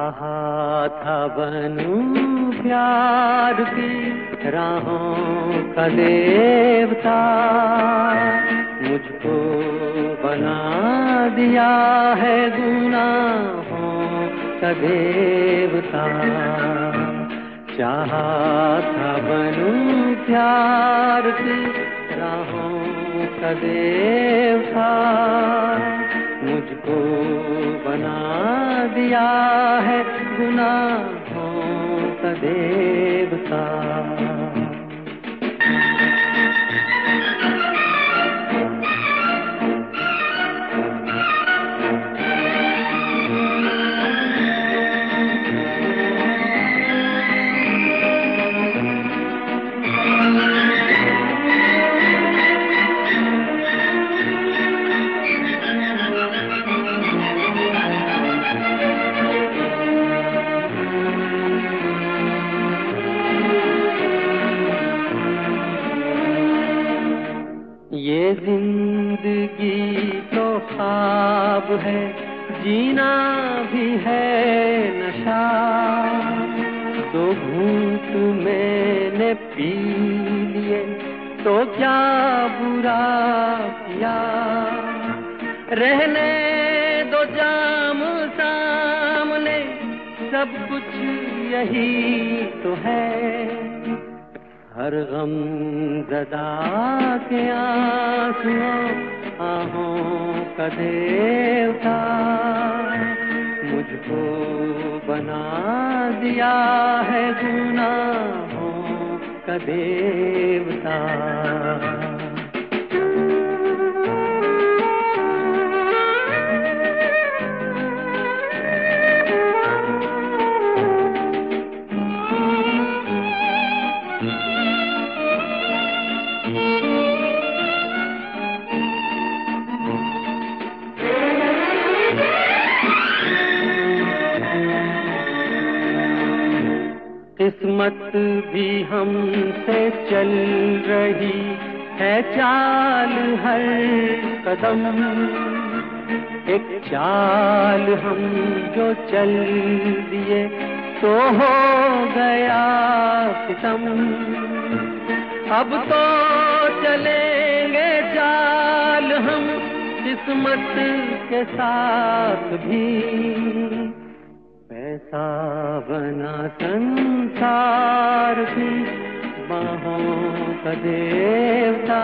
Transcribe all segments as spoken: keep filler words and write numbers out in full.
चाहा था बनूं प्यार की राहों का देवता, मुझको बना दिया है गुनाहों का देवता। चाहा था बनूं प्यार की राहों का देवता, मुझको बना दिया है गुनाहों का देवता। ये जिंदगी तो ख्वाब है, जीना भी है नशा। दो घूंट मैंने पी लिए तो क्या बुरा किया, रहने दो जाम सामने सब कुछ यही तो है। हर गम ज़दा के आंसुओं आहों का देवता, मुझको बना दिया है गुनाहों का देवता। किस्मत भी हमसे चल रही है चाल हर कदम, एक चाल हम जो चल दिए तो हो गया सितम। अब तो चलेंगे चाल हम किस्मत के साथ भी, पैसा बना संसार की बाहों का देवता,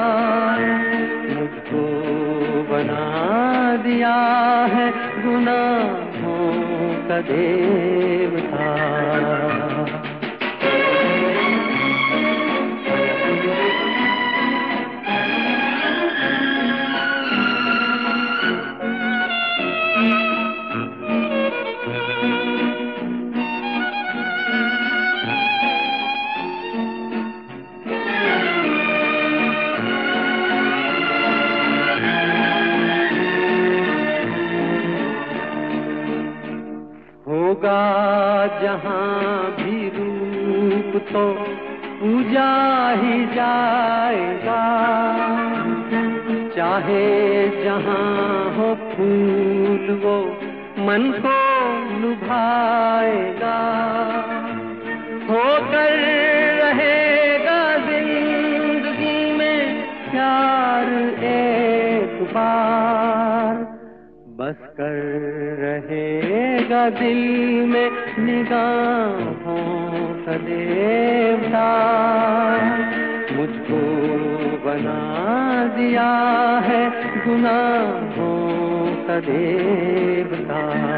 मुझको बना दिया है गुनाहों का देवता। होगा जहाँ भी रूप तो पूजा ही जाएगा, चाहे जहाँ हो फूल वो मन को लुभाएगा। होकर रहेगा जिंदगी में प्यार एक बार, बस कर रहेगा दिल में निगाहों का देवता, मुझको बना दिया है गुनाहों का देवता।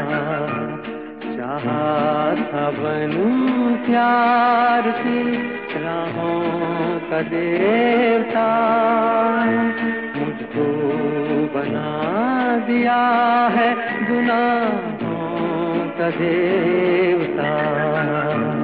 चाहा था बनूं प्यार की राहों का देवता, मुझको बना दिया है गुनाहों का देवता।